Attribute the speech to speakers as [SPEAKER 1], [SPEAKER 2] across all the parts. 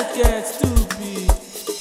[SPEAKER 1] get stupid.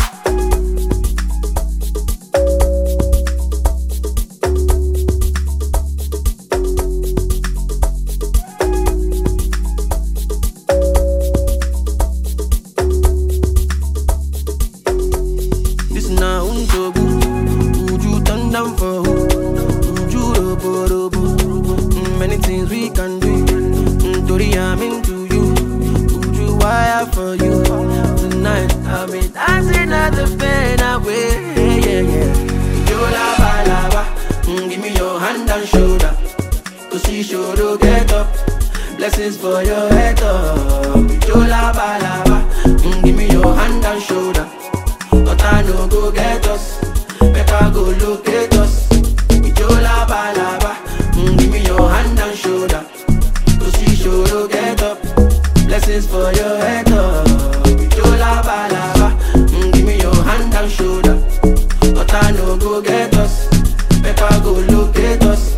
[SPEAKER 2] This na unjobu. Would you turn down for who? Would you robo? Many things we can do. Tori, I'm into you. Would you wire for you? Tonight I'll be dancing at the pain away. Yeah. You lava. Give me your hand and shoulder. Cause she should get up. Blessings for your head up. You lava. Give me your hand and shoulder. But I know go get us. Better go locate us. You lava. Give me your hand and shoulder. Cause she should get up. Blessings for your head up. You lava. Give me your hand and shoulder. But I know go get us. Better go locate us.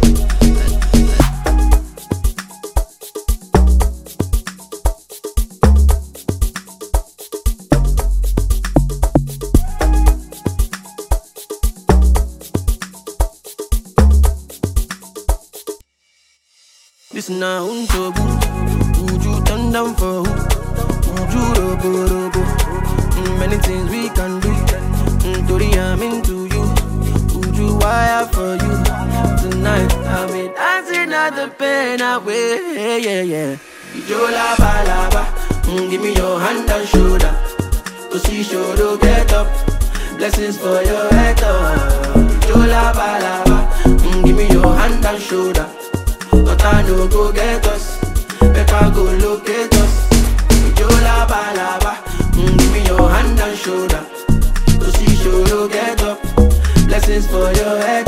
[SPEAKER 2] This na unjobu. Would you turn down for who? Would you robo? Many things we can do. Tori, I'm into you. Would you wire for you? Tonight I'll be dancing at the pain away. Yeah. You lava. Give me your hand and shoulder. Cause she should get up. Blessings for your head up. You lava. Give me your hand and shoulder. But I know go get us. Better go locate us. You lava. Give me your hand and shoulder. Cause she should get up. Blessings for your head.